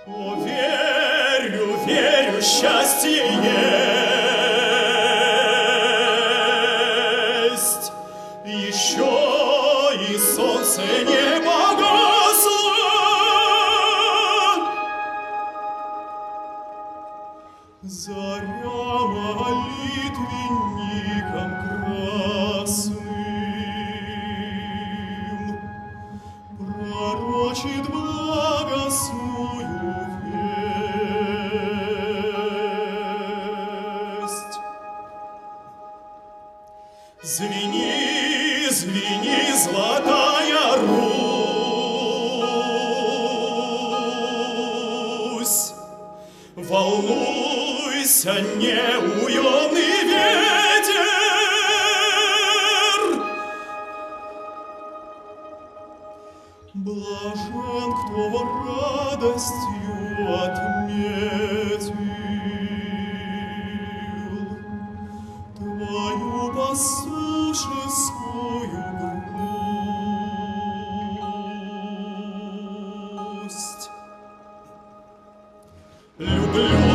О, верю, верю, счастье есть. Еще и солнце не погасло. Заря молитвенником красным пророчит благостную весть. Звени, звени, золотая Русь, волнуйся, неуемный ветер. Блажен, кто радостью отметил твою пастушескую грусть. Люблю